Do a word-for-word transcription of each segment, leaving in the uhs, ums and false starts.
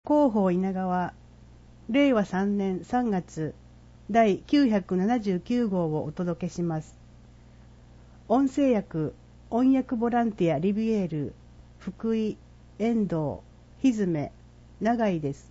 広報稲川れいわさんねんさんがつだいきゅうひゃくななじゅうきゅうごうをお届けします。音声訳、音訳ボランティアリビエール、福井、遠藤、ひずめ、長井です。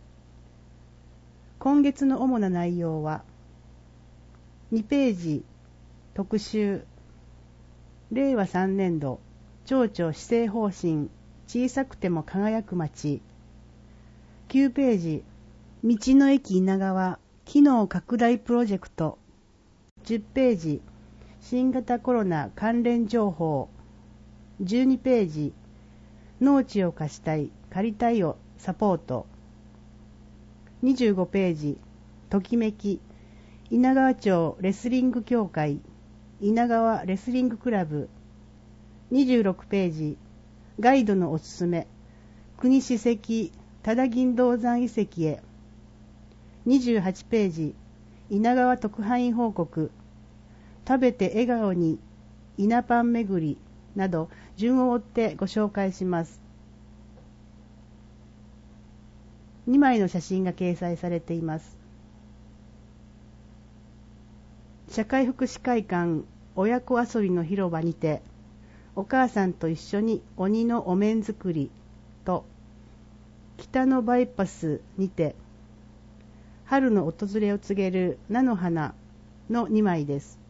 今月の主な内容はにページ特集れいわさんねんど町長施政方針小さくても輝く町、きゅうページ道の駅稲川機能拡大プロジェクト、じゅっページ新型コロナ関連情報、じゅうにページ農地を貸したい借りたいをサポート、にじゅうごページときめき稲川町レスリング協会稲川レスリングクラブ、にじゅうろくページガイドのおすすめ国史跡多田銀道山遺跡へ、にじゅうはちページ稲川特派員報告食べて笑顔に稲パン巡りなど順を追ってご紹介します。にまいの写真が掲載されています。社会福祉会館親子遊びの広場にてお母さんと一緒に鬼のお面作りと北のバイパスにて春の訪れを告げる菜の花のにまいです。